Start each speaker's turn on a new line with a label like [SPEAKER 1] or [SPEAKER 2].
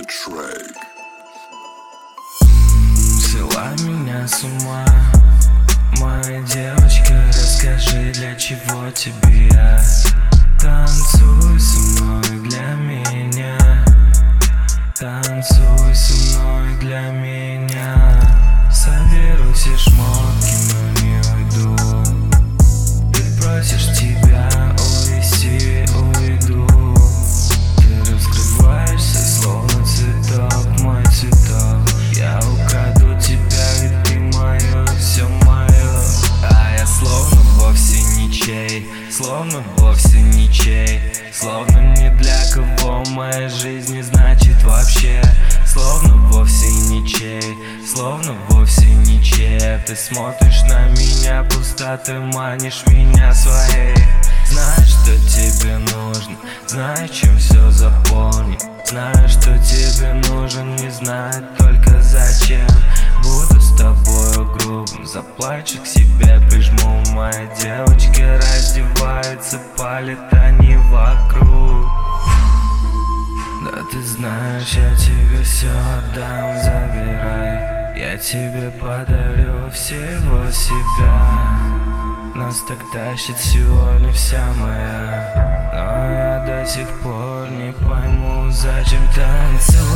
[SPEAKER 1] track.
[SPEAKER 2] Свела меня с ума, моя девочка, расскажи, для чего тебе я. Танцуй со мной для меня, танцуй со мной для меня. Соберу все шмотки, но не уйду. Ты просишь, тебя увести, уйду. Ты раскрываешься, словно цветок, мой цветок. Я украду тебя, ведь ты мое, все мое. А я словно вовсе ничей, словно вовсе ничей. Словно ни для кого моя жизнь не значит вообще. Словно вовсе ничей, словно вовсе ничей. Ты смотришь на меня пусто, ты манишь меня своей. Знаешь, что тебе нужно, знаешь, чем все заполнить. Знаю, что тебе нужен, не знаю только зачем. Буду с тобою грубым, заплачу к себе, прижму. Моя девочка раздевается, палит они вокруг. Да ты знаешь, я тебе все отдам, забирай. Я тебе подарю всего себя. Нас так тащит сегодня вся моя. Но я до сих пор не пойму, зачем танцевать.